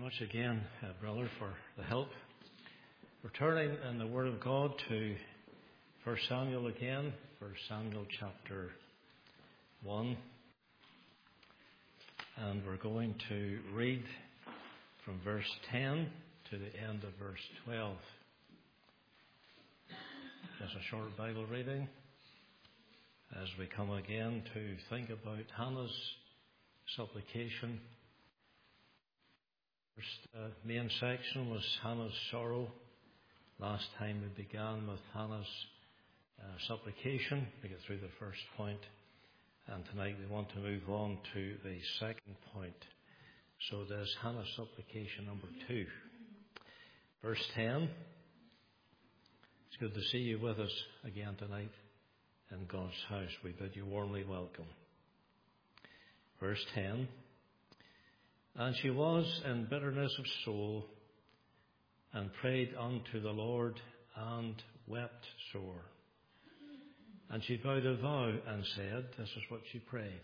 much again, brother, for the help. We're turning in the Word of God to 1 Samuel again, 1 Samuel chapter 1. And we're going to read from verse 10 to the end of verse 12. Just a short Bible reading as we come again to think about Hannah's supplication. First main section was Hannah's sorrow. Last time we began with Hannah's supplication. We get through the first point, and tonight we want to move on to the second point. So there's Hannah's supplication number 2. Verse 10. It's good to see you with us again tonight in God's house. We bid you warmly welcome. Verse 10. And she was in bitterness of soul, and prayed unto the Lord, and wept sore. And she vowed a vow, and said, this is what she prayed: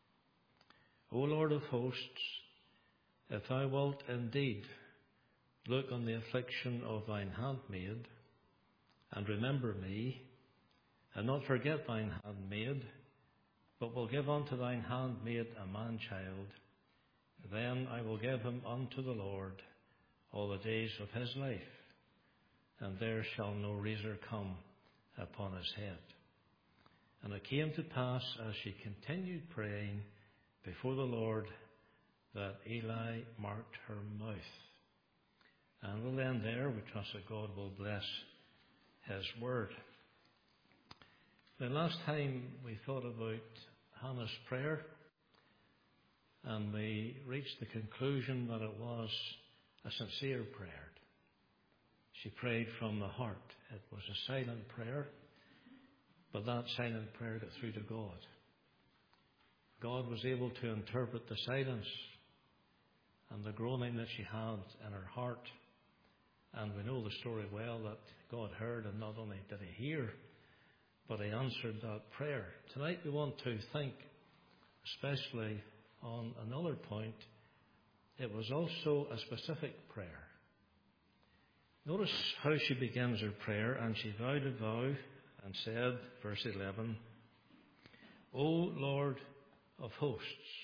O Lord of hosts, if thou wilt indeed look on the affliction of thine handmaid, and remember me, and not forget thine handmaid, but will give unto thine handmaid a man-child, then I will give him unto the Lord all the days of his life, and there shall no razor come upon his head. And it came to pass, as she continued praying before the Lord, that Eli marked her mouth. And we'll end there. We trust that God will bless his word. The last time we thought about Hannah's prayer, and we reached the conclusion that it was a sincere prayer. She prayed from the heart. It was a silent prayer, but that silent prayer got through to God. God was able to interpret the silence and the groaning that she had in her heart. And we know the story well, that God heard, and not only did he hear, but he answered that prayer. Tonight we want to think especially on another point. It was also a specific prayer. Notice how she begins her prayer. And she vowed a vow and said, verse 11, O Lord of hosts.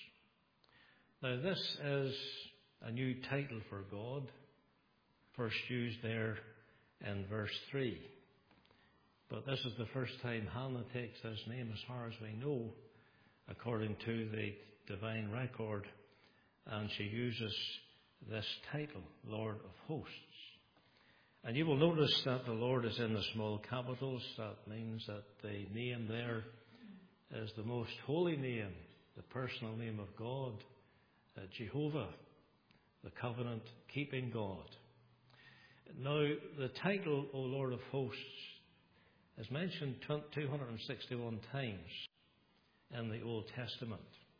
Now this is a new title for God, first used there in verse 3. But this is the first time Hannah takes this name, as far as we know, according to the divine record, and she uses this title, Lord of Hosts. And you will notice that the Lord is in the small capitals. That means that the name there is the most holy name, the personal name of God, Jehovah, the covenant-keeping God. Now, the title, O Lord of Hosts, is mentioned 261 times in the Old Testament.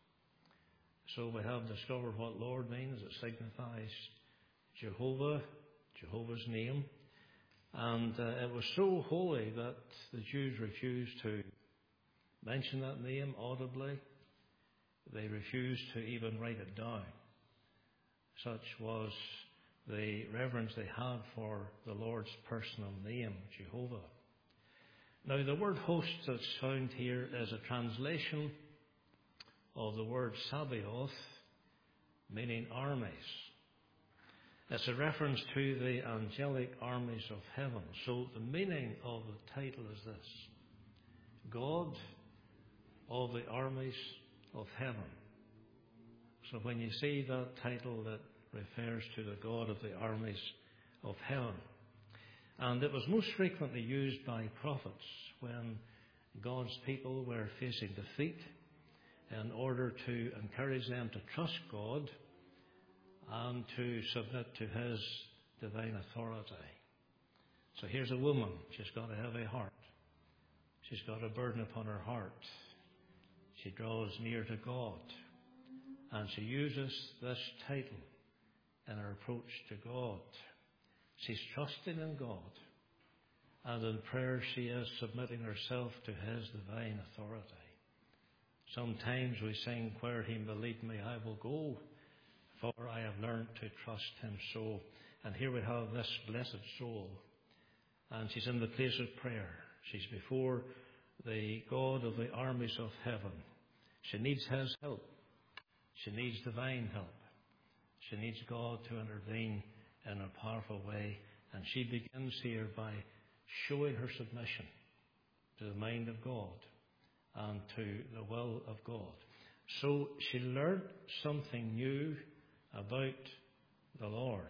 So we have discovered what Lord means. It signifies Jehovah, Jehovah's name. And it was so holy that the Jews refused to mention that name audibly. They refused to even write it down. Such was the reverence they had for the Lord's personal name, Jehovah. Now, the word host that's found here is a translation of the word Sabaoth, meaning armies. It's a reference to the angelic armies of heaven. So the meaning of the title is this: God of the armies of heaven. So when you see that title, that refers to the God of the armies of heaven. And it was most frequently used by prophets when God's people were facing defeat, in order to encourage them to trust God and to submit to his divine authority. So here's a woman. She's got a heavy heart. She's got a burden upon her heart. She draws near to God, and she uses this title in her approach to God. She's trusting in God, and in prayer she is submitting herself to his divine authority. Sometimes we sing, where he may lead me, I will go. for I have learned to trust him so. And here we have this blessed soul. And she's in the place of prayer. She's before the God of the armies of heaven. She needs his help. She needs divine help. She needs God to intervene in a powerful way. And she begins here by showing her submission to the mind of God and to the will of God. So she learned something new about the Lord.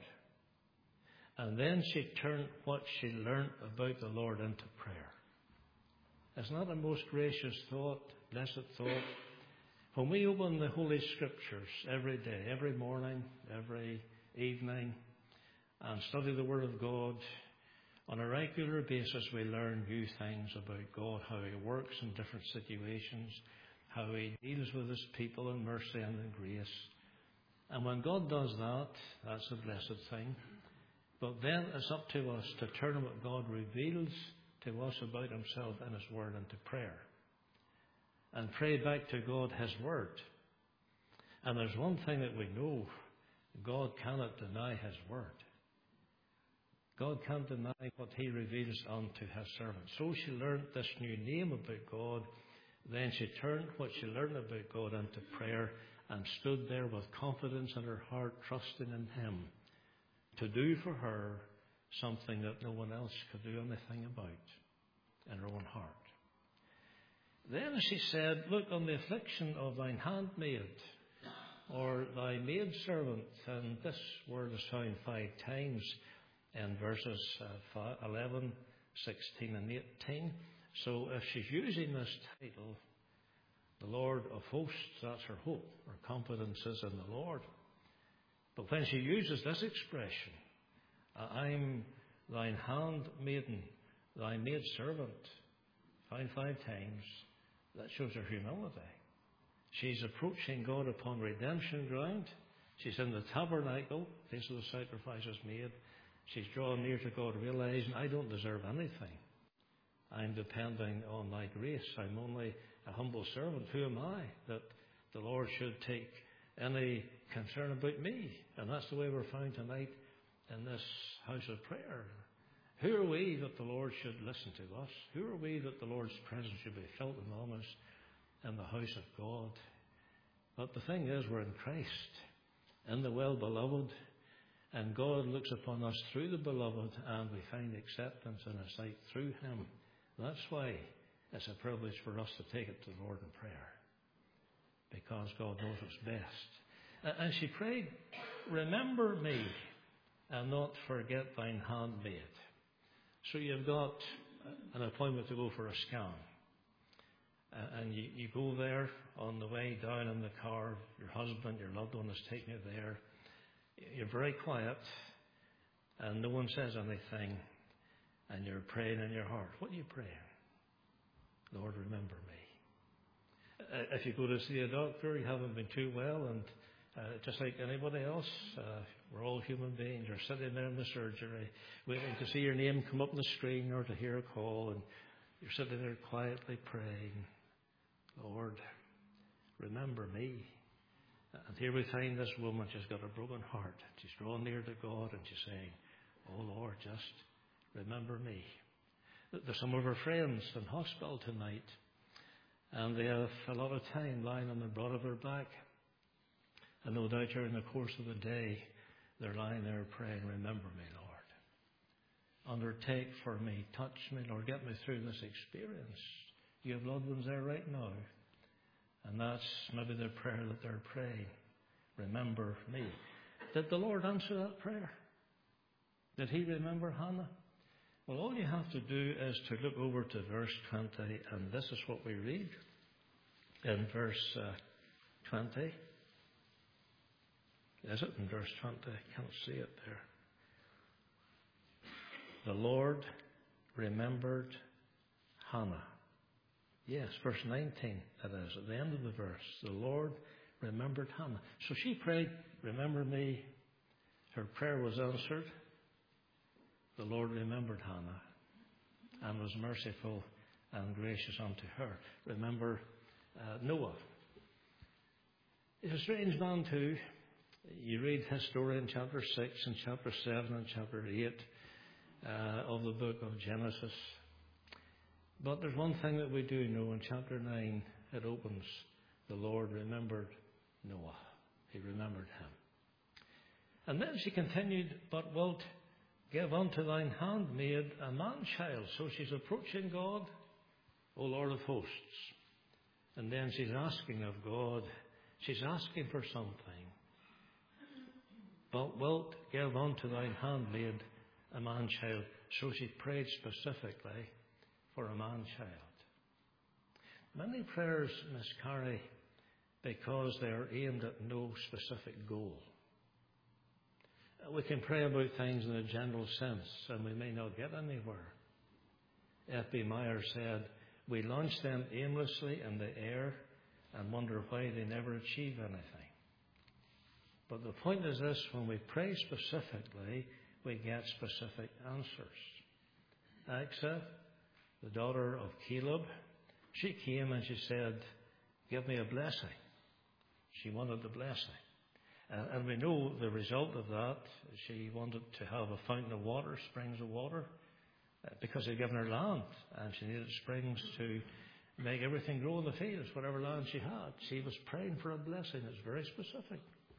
And then she turned what she learned about the Lord into prayer. Isn't that a most gracious thought, blessed thought? When we open the Holy Scriptures every day, every morning, every evening, and study the Word of God, on a regular basis we learn new things about God, how he works in different situations, how he deals with his people in mercy and in grace. And when God does that, that's a blessed thing. But then it's up to us to turn what God reveals to us about himself in his word into prayer. And pray back to God his word. And there's one thing that we know. God cannot deny his word. God can't deny what he reveals unto his servants. So she learned this new name about God. Then she turned what she learned about God into prayer and stood there with confidence in her heart, trusting in him to do for her something that no one else could do anything about in her own heart. Then she said, look on the affliction of thine handmaid, or thy maidservant. And this word is found 5 times in verses 11, 16 and 18. So if she's using this title, the Lord of hosts, that's her hope. Her confidence is in the Lord. But when she uses this expression, I'm thine handmaiden, thy maidservant, found 5 times, that shows her humility. She's approaching God upon redemption ground. She's in the tabernacle, place of the sacrifices made. She's drawn near to God, realizing, I don't deserve anything. I'm depending on thy grace. I'm only a humble servant. Who am I that the Lord should take any concern about me? And that's the way we're found tonight in this house of prayer. Who are we that the Lord should listen to us? Who are we that the Lord's presence should be felt among us in the house of God? But the thing is, we're in Christ, in the well-beloved, and God looks upon us through the beloved, and we find acceptance in his sight through him. That's why it's a privilege for us to take it to the Lord in prayer, because God knows what's best. And she prayed, remember me, and not forget thine handmaid. So you've got an appointment to go for a scan. And you go there on the way down in the car. Your husband, your loved one is taking you there. You're very quiet, and no one says anything. And you're praying in your heart. What are you praying? Lord, remember me. If you go to see a doctor, you haven't been too well, and just like anybody else, we're all human beings. You're sitting there in the surgery, waiting to see your name come up on the screen or to hear a call, and you're sitting there quietly praying, Lord, remember me. And here we find this woman, she's got a broken heart. She's drawn near to God, and she's saying, oh Lord, just remember me. There's some of her friends in hospital tonight, and they have a lot of time lying on the broad of their back. And no doubt during the course of the day, they're lying there praying, remember me, Lord. Undertake for me, touch me, Lord, get me through this experience. You have loved ones there right now. And that's maybe the prayer that they're praying. Remember me. Did the Lord answer that prayer? Did he remember Hannah? Well, all you have to do is to look over to verse 20, and this is what we read in verse 20. Is it in verse 20? I can't see it there. The Lord remembered Hannah. Yes, verse 19 it is, at the end of the verse. The Lord remembered Hannah. So she prayed, remember me. Her prayer was answered. The Lord remembered Hannah and was merciful and gracious unto her. Remember Noah. He's a strange man too. You read history in chapter 6 and chapter 7 and chapter 8 of the book of Genesis. But there's one thing that we do know. In chapter 9, it opens, the Lord remembered Noah. He remembered him. And then she continued, but wilt give unto thine handmaid a man-child. So she's approaching God, O Lord of hosts. And then she's asking of God, she's asking for something. But wilt give unto thine handmaid a man-child. So she prayed specifically for a man-child. Many prayers miscarry because they are aimed at no specific goal. We can pray about things in a general sense, and we may not get anywhere. F.B. Meyer said, we launch them aimlessly in the air and wonder why they never achieve anything. But the point is this, when we pray specifically, we get specific answers. Achsah, the daughter of Caleb, she came and she said, give me a blessing. She wanted the blessing. And we know the result of that. She wanted to have a fountain of water, springs of water, because they'd given her land, and she needed springs to make everything grow in the fields, whatever land she had. She was praying for a blessing. It's very specific.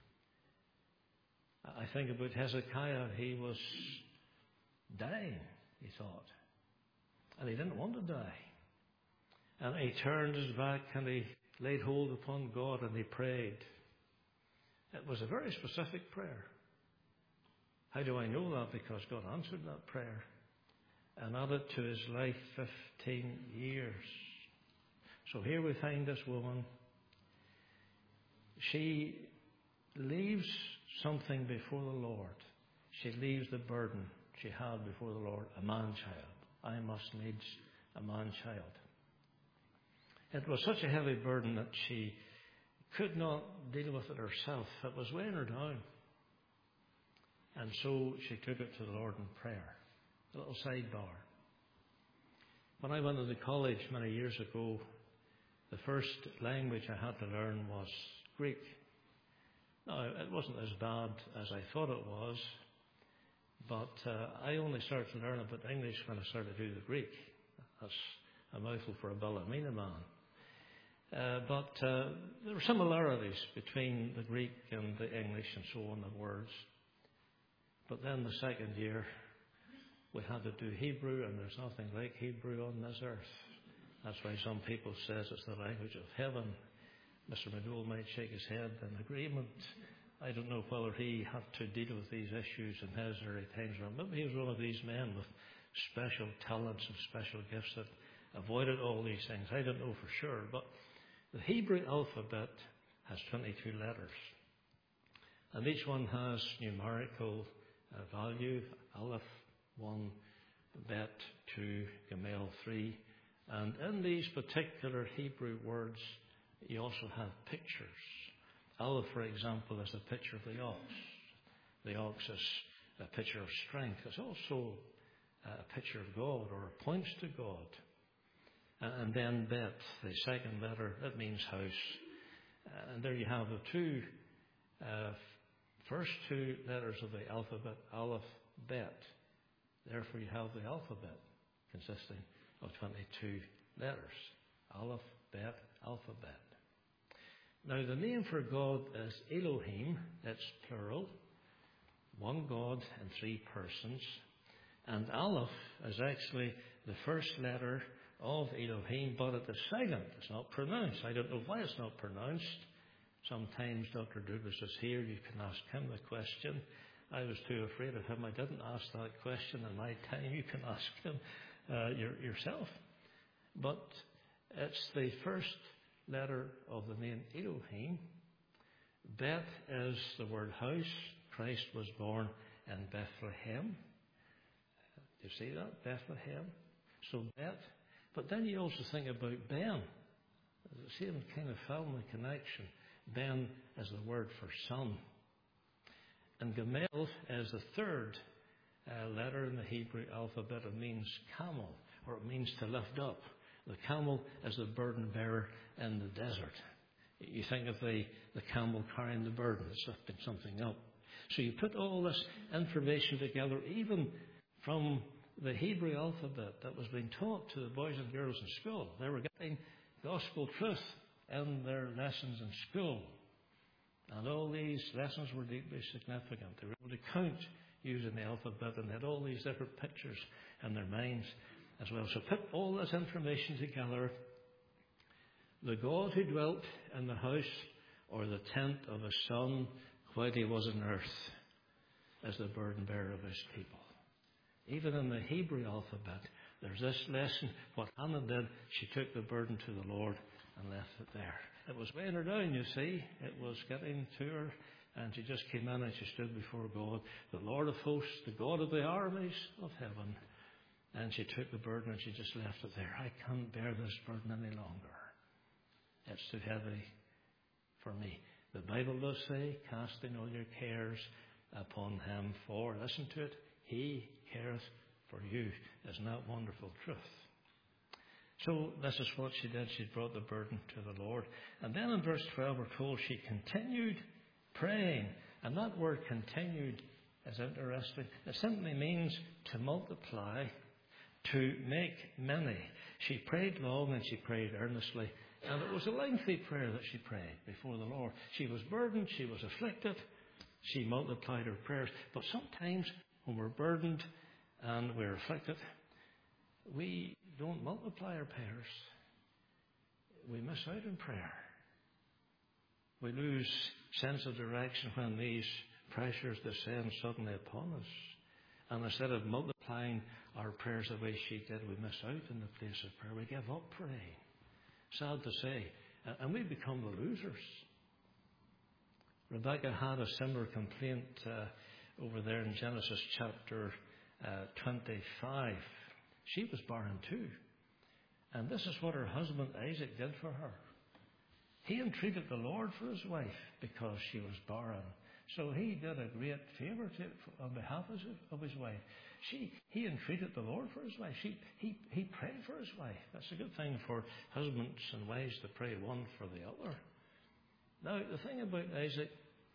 I think about Hezekiah. He was dying, he thought. And he didn't want to die. And he turned his back and he laid hold upon God and he prayed. It was a very specific prayer. How do I know that? Because God answered that prayer and added to his life 15 years. So here we find this woman. She leaves something before the Lord. She leaves the burden she had before the Lord, a man-child. I must needs a man-child. It was such a heavy burden that she could not deal with it herself. It was weighing her down. And so she took it to the Lord in prayer. A little sidebar. When I went to college many years ago, the first language I had to learn was Greek. Now, it wasn't as bad as I thought it was, but I only started to learn about English when I started to do the Greek. That's a mouthful for a Ballymena man. But there were similarities between the Greek and the English and so on, the words. But then the second year, we had to do Hebrew, and there's nothing like Hebrew on this earth. That's why some people says it's the language of heaven. Mr. McDowell might shake his head in agreement. I don't know whether he had to deal with these issues in his early times, or maybe he was one of these men with special talents and special gifts that avoided all these things. I don't know for sure, but the Hebrew alphabet has 22 letters, and each one has numerical value: Aleph 1, Bet 2, Gamel 3, and in these particular Hebrew words, you also have pictures. Aleph, for example, is a picture of the ox. The ox is a picture of strength. It's also a picture of God, or points to God. And then Bet, the second letter, it means house. And there you have the first two letters of the alphabet, Aleph, Bet. Therefore you have the alphabet consisting of 22 letters. Aleph, Bet, alphabet. Now the name for God is Elohim. It's plural. One God in three persons. And Aleph is actually the first letter of Elohim, but at the second, it's not pronounced. I don't know why it's not pronounced. Sometimes Dr. Douglas is here. You can ask him the question. I was too afraid of him. I didn't ask that question in my time. You can ask him yourself. But it's the first letter of the name Elohim. Bet is the word house. Christ was born in Bethlehem. Do you see that? Bethlehem. So Bet. But then you also think about Ben. The same kind of family connection. Ben is the word for son. And Gamel is the third letter in the Hebrew alphabet. It means camel, or it means to lift up. The camel is the burden bearer in the desert. You think of the camel carrying the burden, it's lifting something up. So you put all this information together, even from the Hebrew alphabet that was being taught to the boys and girls in school. They were getting gospel truth in their lessons in school. And all these lessons were deeply significant. They were able to count using the alphabet, and they had all these different pictures in their minds as well. So put all this information together. The God who dwelt in the house or the tent of his son while he was on earth as the burden bearer of his people. Even in the Hebrew alphabet, there's this lesson. What Hannah did, she took the burden to the Lord and left it there. It was weighing her down, you see. It was getting to her, and she just came in and she stood before God, the Lord of hosts, the God of the armies of heaven. And she took the burden and she just left it there. I can't bear this burden any longer. It's too heavy for me. The Bible does say, casting all your cares upon him, for, listen to it, he careth for you. Isn't that wonderful truth? So this is what she did. She brought the burden to the Lord. And then in verse 12 we're told she continued praying. And that word continued is interesting. It simply means to multiply, to make many. She prayed long and she prayed earnestly. And it was a lengthy prayer that she prayed before the Lord. She was burdened. She was afflicted. She multiplied her prayers. But sometimes when we're burdened and we're afflicted, we don't multiply our prayers. We miss out in prayer. We lose sense of direction when these pressures descend suddenly upon us. And instead of multiplying our prayers the way she did, we miss out in the place of prayer. We give up praying. Sad to say. And we become the losers. Rebecca had a similar complaint over there in Genesis chapter 25. She was barren too. And this is what her husband Isaac did for her. He entreated the Lord for his wife because she was barren. So he did a great favour on behalf of his wife. He entreated the Lord for his wife. He prayed for his wife. That's a good thing for husbands and wives to pray one for the other. Now, the thing about Isaac,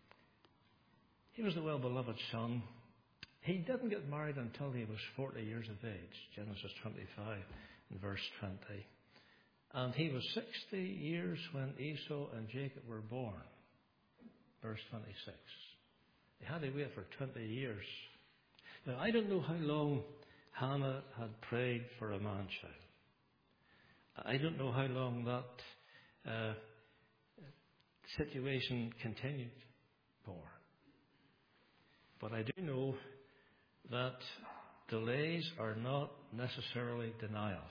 he was the well-beloved son. He didn't get married until he was 40 years of age, Genesis 25 and verse 20. And he was 60 years when Esau and Jacob were born, verse 26. He had to wait for 20 years. Now, I don't know how long Hannah had prayed for a man-child. I don't know how long that situation continued for. But I do know that delays are not necessarily denials.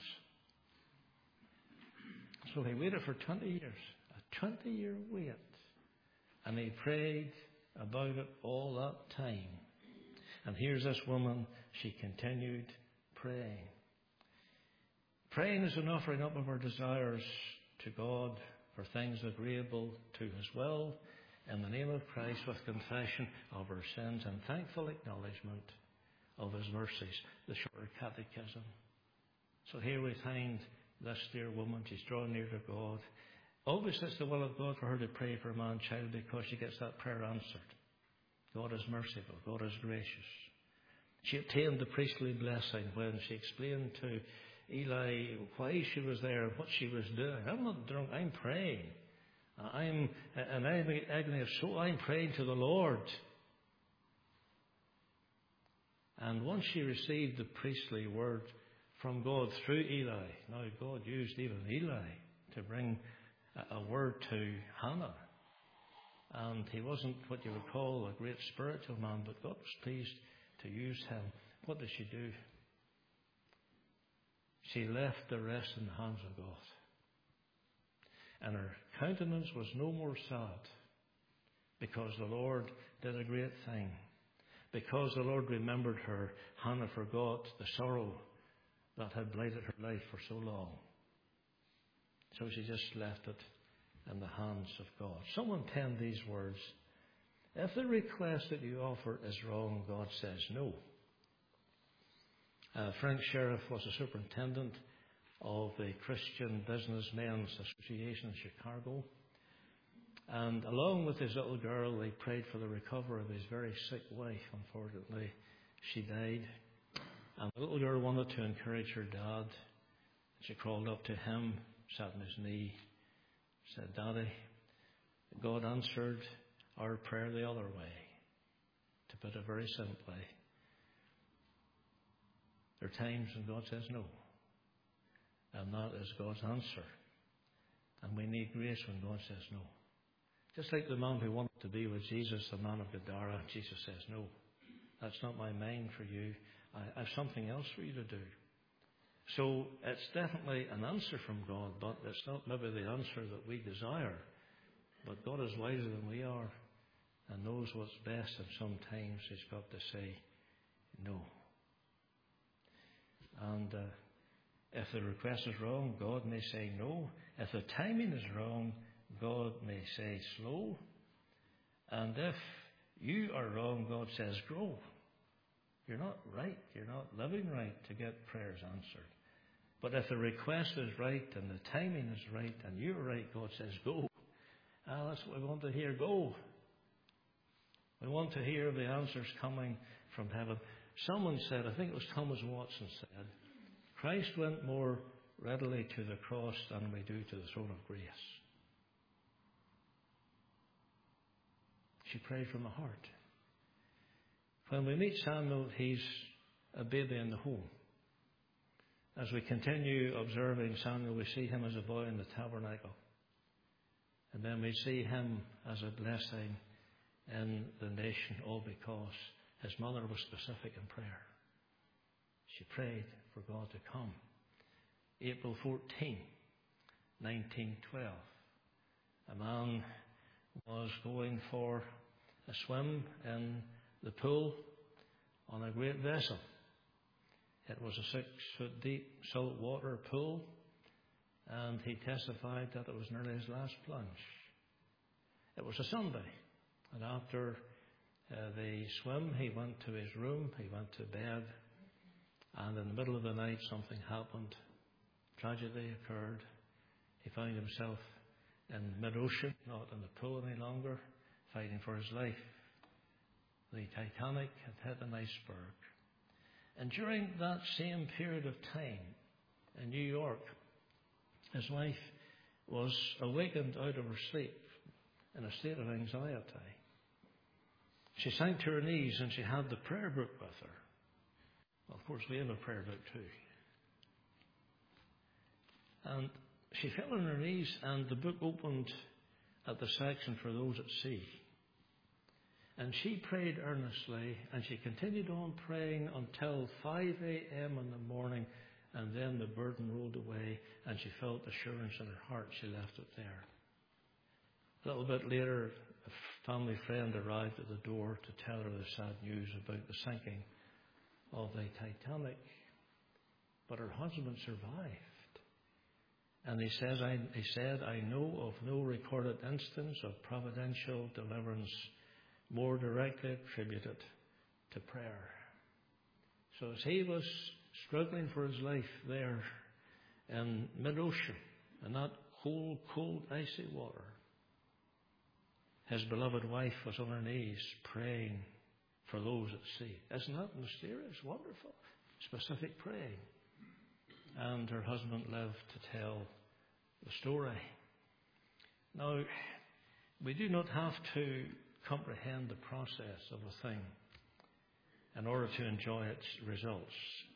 So he waited for 20 years, a 20-year wait. And he prayed about it all that time. And here's this woman, she continued praying. Praying is an offering up of our desires to God for things agreeable to his will, in the name of Christ, with confession of our sins and thankful acknowledgement of his mercies, the shorter catechism. So here we find this dear woman, she's drawn near to God. Obviously it's the will of God for her to pray for a man-child because she gets that prayer answered. God is merciful, God is gracious. She obtained the priestly blessing when she explained to Eli why she was there and what she was doing. I'm not drunk, I'm praying. I'm in agony of soul, I'm praying to the Lord. And once she received the priestly word from God through Eli, now God used even Eli to bring a word to Hannah. And he wasn't what you would call a great spiritual man, but God was pleased to use him. What did she do? She left the rest in the hands of God. And her countenance was no more sad because the Lord did a great thing. Because the Lord remembered her, Hannah forgot the sorrow that had blighted her life for so long. So she just left it in the hands of God. Someone penned these words: if the request that you offer is wrong, God says no. Frank Sheriff was a superintendent of the Christian Businessmen's Association in Chicago. And along with his little girl, they prayed for the recovery of his very sick wife. Unfortunately, she died. And the little girl wanted to encourage her dad. She crawled up to him, sat on his knee, said, "Daddy, God answered our prayer the other way." To put it very simply, there are times when God says no. And that is God's answer. And we need grace when God says no. Just like the man who wanted to be with Jesus, the man of Gadara, Jesus says, "No, that's not my mind for you. I have something else for you to do." So it's definitely an answer from God, but it's not maybe the answer that we desire. But God is wiser than we are and knows what's best, and sometimes He's got to say no. And if the request is wrong, God may say no. If the timing is wrong, God may say slow. And if you are wrong, God says grow. You're not right. You're not living right to get prayers answered. But if the request is right and the timing is right and you're right, God says go. That's what we want to hear, go. We want to hear the answers coming from heaven. Someone said, I think it was Thomas Watson said, Christ went more readily to the cross than we do to the throne of grace. She prayed from the heart. When we meet Samuel, he's a baby in the home. As we continue observing Samuel, we see him as a boy in the tabernacle. And then we see him as a blessing in the nation, all because his mother was specific in prayer. She prayed for God to come. April 14, 1912. A man was going for a swim in the pool on a great vessel. It was a 6-foot deep saltwater pool, and he testified that it was nearly his last plunge. It was a Sunday, and after the swim, he went to his room, he went to bed, and in the middle of the night something happened. Tragedy occurred. He found himself in mid-ocean, not in the pool any longer, fighting for his life. The Titanic had hit an iceberg. And during that same period of time in New York, his wife was awakened out of her sleep in a state of anxiety. She sank to her knees and she had the prayer book with her. Well, of course, we have a prayer book too. And she fell on her knees and the book opened at the section for those at sea. And she prayed earnestly, and she continued on praying until 5 a.m. in the morning, and then the burden rolled away, and she felt assurance in her heart. She left it there. A little bit later, a family friend arrived at the door to tell her the sad news about the sinking of the Titanic. But her husband survived. And he said, I know of no recorded instance of providential deliverance more directly attributed to prayer. So as he was struggling for his life there in mid-ocean, in that cold, icy water, his beloved wife was on her knees praying for those at sea. Isn't that mysterious? Wonderful. Specific praying. And her husband lived to tell the story. Now, we do not have to comprehend the process of a thing in order to enjoy its results.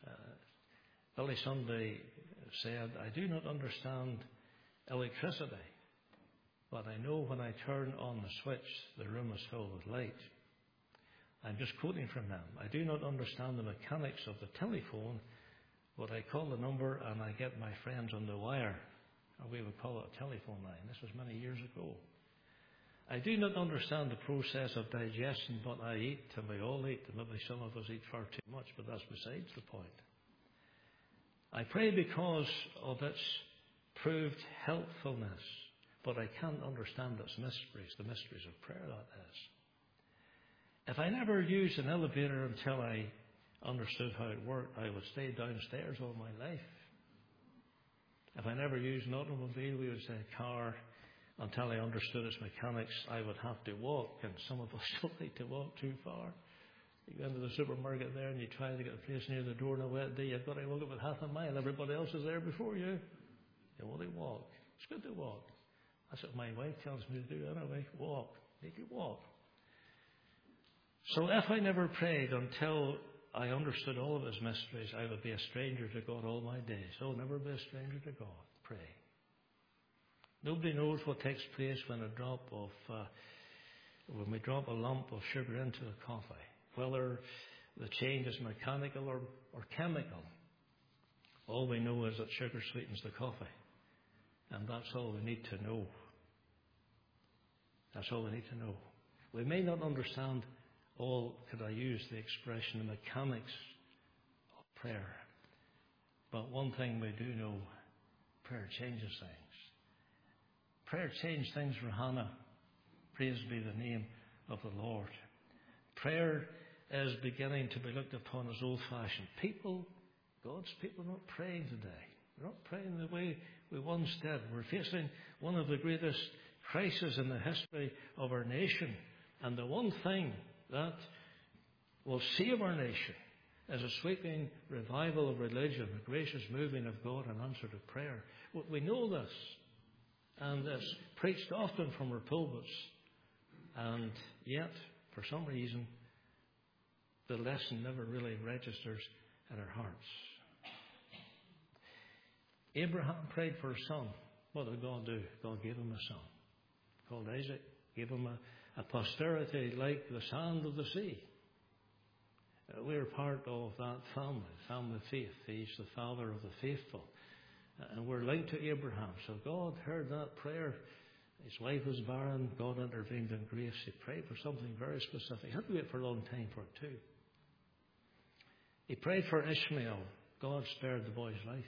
Billy Sunday said, I do not understand electricity, but I know when I turn on the switch, the room is filled with light. I'm just quoting from him. I do not understand the mechanics of the telephone, but I call the number and I get my friends on the wire. Or we would call it a telephone line. This was many years ago. I do not understand the process of digestion, but I eat, and we all eat, and maybe some of us eat far too much, but that's besides the point. I pray because of its proved helpfulness, but I can't understand its mysteries, the mysteries of prayer, that is. If I never used an elevator until I understood how it worked, I would stay downstairs all my life. If I never used an automobile, we would say car, until I understood its mechanics, I would have to walk, and some of us don't like to walk too far. You go into the supermarket there and you try to get a place near the door on a wet day, you've got to walk about half a mile. Everybody else is there before you. You want to walk. It's good to walk. That's what my wife tells me to do anyway. Walk. Make you walk. So if I never prayed until I understood all of his mysteries, I would be a stranger to God all my days. So never be a stranger to God. Pray. Nobody knows what takes place when we drop a lump of sugar into a coffee, whether the change is mechanical or chemical. All we know is that sugar sweetens the coffee. And that's all we need to know. That's all we need to know. We may not understand all, could I use the expression, the mechanics of prayer. But one thing we do know, prayer changes things. Prayer changed things for Hannah. Praise be the name of the Lord. Prayer is beginning to be looked upon as old-fashioned. God's people are not praying today. They're not praying the way we once did. We're facing one of the greatest crises in the history of our nation. And the one thing that will save our nation is a sweeping revival of religion, a gracious moving of God in answer to prayer. We know this. And it's preached often from our pulpits. And yet, for some reason, the lesson never really registers in our hearts. Abraham prayed for a son. What did God do? God gave him a son called Isaac. Gave him a posterity like the sand of the sea. We're part of that family of faith. He's the father of the faithful. And we're linked to Abraham. So God heard that prayer. His wife was barren. God intervened in grace. He prayed for something very specific. He had to wait for a long time for it too. He prayed for Ishmael. God spared the boy's life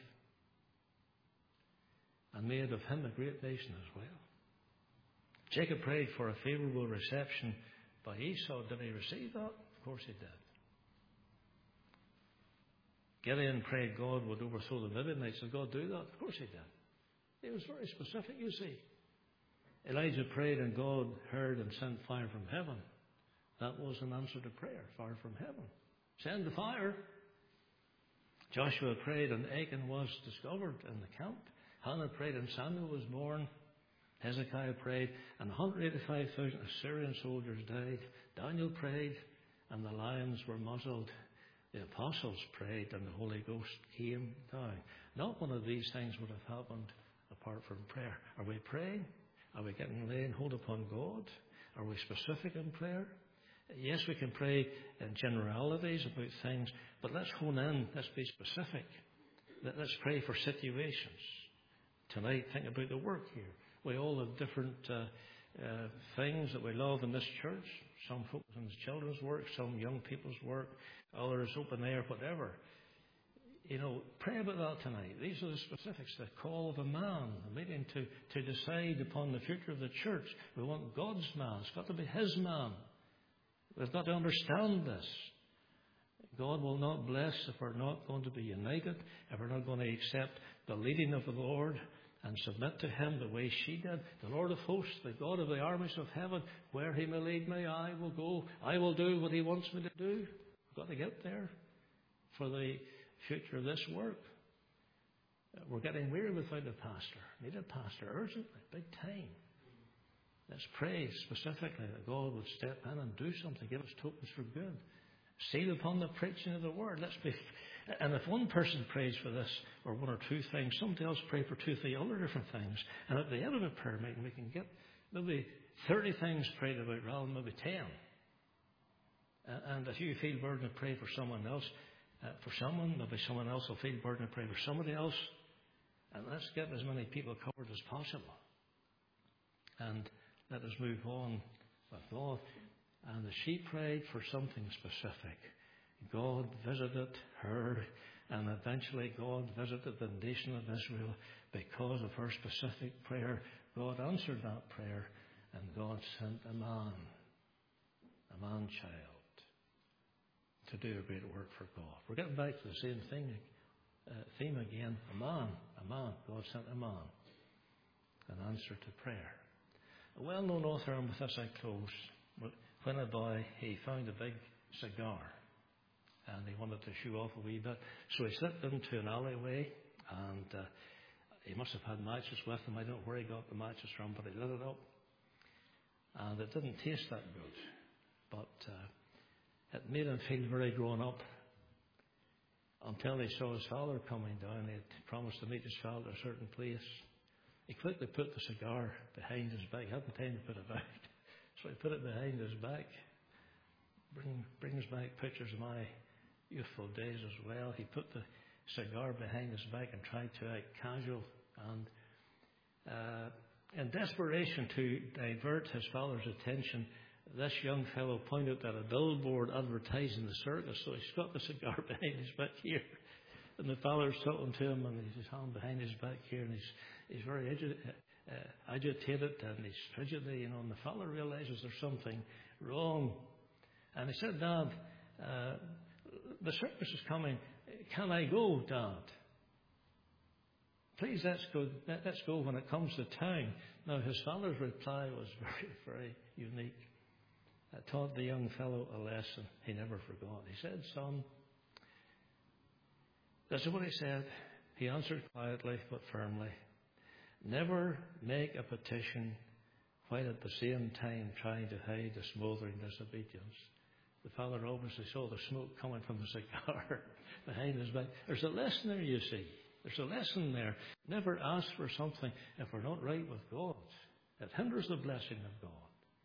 and made of him a great nation as well. Jacob prayed for a favourable reception by Esau. Did he receive that? Of course he did. Gideon prayed God would overthrow the Midianites. Did God do that? Of course he did. He was very specific, you see. Elijah prayed and God heard and sent fire from heaven. That was an answer to prayer, fire from heaven. Send the fire. Joshua prayed and Achan was discovered in the camp. Hannah prayed and Samuel was born. Hezekiah prayed and 185,000 Assyrian soldiers died. Daniel prayed and the lions were muzzled. The apostles prayed and the Holy Ghost came down. Not one of these things would have happened apart from prayer. Are we praying? Are we laying hold upon God? Are we specific in prayer? Yes, we can pray in generalities about things, but let's hone in. Let's be specific. Let's pray for situations. Tonight, think about the work here. We all have different things that we love in this church. Some focus on children's work, some young people's work, others open air, whatever. Pray about that tonight. These are the specifics. The call of a man, a meeting to decide upon the future of the church. We want God's man. It's got to be his man. We've got to understand this. God will not bless if we're not going to be united, if we're not going to accept the leading of the Lord and submit to him the way she did. The Lord of hosts, the God of the armies of heaven, where he may lead me, I will go. I will do what he wants me to do. I've got to get there for the future of this work. We're getting weary without a pastor. Need a pastor urgently, big time. Let's pray specifically that God would step in and do something, give us tokens for good. Seal upon the preaching of the word. And if one person prays for this or one or two things, somebody else pray for 2 or 3 other different things. And at the end of the prayer meeting, we can get maybe 30 things prayed about rather than maybe 10. And if you feel burdened to pray for someone else, maybe someone else will feel burdened to pray for somebody else. And let's get as many people covered as possible. And let us move on with God. And as she prayed for something specific, God visited her, and eventually God visited the nation of Israel because of her specific prayer. God answered that prayer, and God sent a man-child, to do a great work for God. We're getting back to the same theme again. A man. God sent a man, an answer to prayer. A well-known author, and with this I close. When a boy, he found a big cigar, and he wanted to show off a wee bit. So he slipped into an alleyway, and he must have had matches with him. I don't know where he got the matches from, but he lit it up. And it didn't taste that good. But it made him feel very grown up, until he saw his father coming down. He had promised to meet his father at a certain place. He quickly put the cigar behind his back. He hadn't time to put it out. So he put it behind his back. Brings back pictures of my youthful days as well. He put the cigar behind his back and tried to act casual. And in desperation to divert his father's attention, this young fellow pointed at a billboard advertising the circus. So he's got the cigar behind his back here. And the father's talking to him, and he's his hand behind his back here, and he's very agitated, and he's fidgety, and the father realizes there's something wrong. And he said, Dad, the circus is coming. Can I go, Dad? Please, let's go when it comes to town. Now, his father's reply was very, very unique. It taught the young fellow a lesson he never forgot. He said, Son, this is what he said. He answered quietly but firmly, never make a petition while at the same time trying to hide a smoldering disobedience. The father obviously saw the smoke coming from the cigar behind his back. There's a lesson there, you see. There's a lesson there. Never ask for something if we're not right with God. It hinders the blessing of God.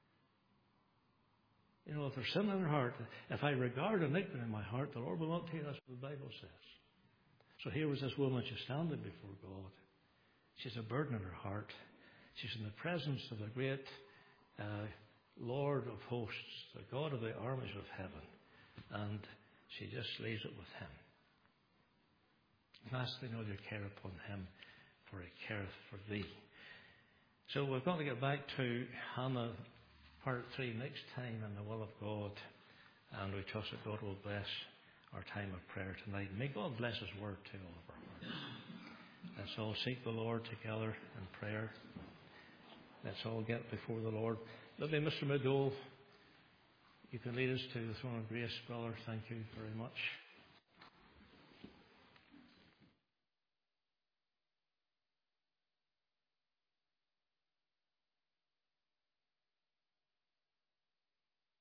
If there's sin in our heart, if I regard iniquity in my heart, the Lord will not take. That's what the Bible says. So here was this woman, she's standing before God. She's a burden in her heart. She's in the presence of the great Lord of hosts, the God of the armies of heaven. And she just leaves it with him. Cast thine all your care upon him, for he careth for thee. So we've got to get back to Hannah, part 3, next time in the will of God. And we trust that God will bless our time of prayer tonight. May God bless his word to all of our hearts. Let's all seek the Lord together in prayer. Let's all get before the Lord. Lovely Mr. McDowell, you can lead us to the throne of grace, brother. Thank you very much.